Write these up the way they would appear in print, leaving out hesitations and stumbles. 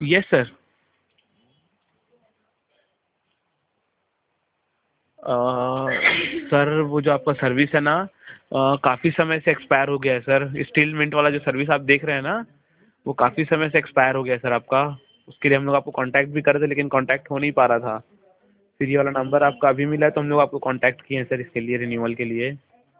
Yes sir. Sir वो जो आपका सर्विस है ना, काफ़ी समय से एक्सपायर हो गया है सर। स्टील मिंट वाला जो सर्विस आप देख रहे हैं ना, वो काफ़ी समय से एक्सपायर हो गया है सर आपका। उसके लिए हम लोग आपको कांटेक्ट भी कर रहे थे, लेकिन कांटेक्ट हो नहीं पा रहा था। फिर ये वाला नंबर आपका अभी मिला है, तो हम लोग आपको कांटेक्ट किए हैं सर इसके लिए, रिन्यूअल के लिए।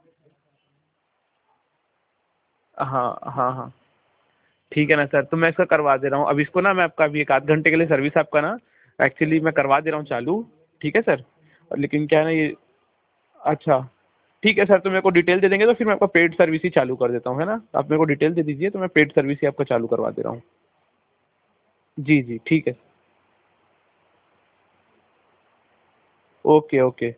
हाँ हाँ हाँ, ठीक है ना सर, तो मैं इसका करवा दे रहा हूँ। अब इसको ना मैं आपका अभी एक आध घंटे के लिए सर्विस आपका ना एक्चुअली मैं करवा दे रहा हूँ चालू। ठीक है सर। और लेकिन क्या है ना ये, अच्छा ठीक है सर, तो मेरे को डिटेल दे देंगे तो फिर मैं आपका पेड सर्विस ही चालू कर देता हूँ, है ना। आप मेरे को डिटेल दे दीजिए, तो मैं पेड सर्विस ही आपका चालू करवा दे रहा हूँ। जी जी ठीक है। ओके ओके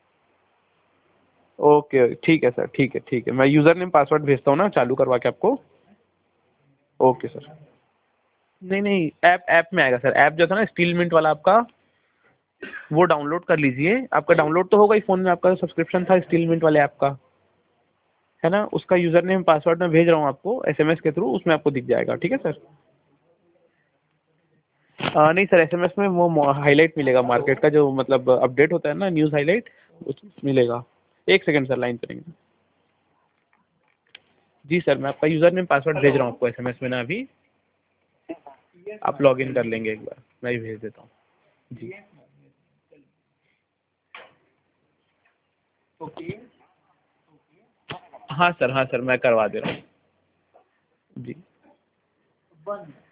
ओके, ठीक है सर, ठीक है ठीक है, मैं यूज़र नेम पासवर्ड भेजता हूँ ना चालू करवा के आपको। Okay sir. नहीं नहीं, ऐप ऐप में आएगा सर। ऐप जो था ना स्टील मिंट वाला आपका, वो डाउनलोड कर लीजिए। आपका डाउनलोड तो होगा ही फ़ोन में, आपका सब्सक्रिप्शन था स्टील मिंट वाले ऐप का, है ना। उसका यूज़र नेम पासवर्ड मैं भेज रहा हूँ आपको एसएमएस के थ्रू, उसमें आपको दिख जाएगा। ठीक है सर। नहीं सर, एसएमएस में वो हाईलाइट मिलेगा मार्केट का, जो मतलब अपडेट होता है ना, न्यूज़ हाईलाइट मिलेगा। एक सेकंड सर, लाइन पे रहेंगे। जी सर, मैं आपका यूज़र नेम पासवर्ड भेज रहा हूँ आपको एसएमएस में ना अभी। आप लॉग इन कर लेंगे एक बार, मैं भी भेज देता हूँ। जी हाँ सर, हाँ सर, मैं करवा दे रहा हूँ। जी।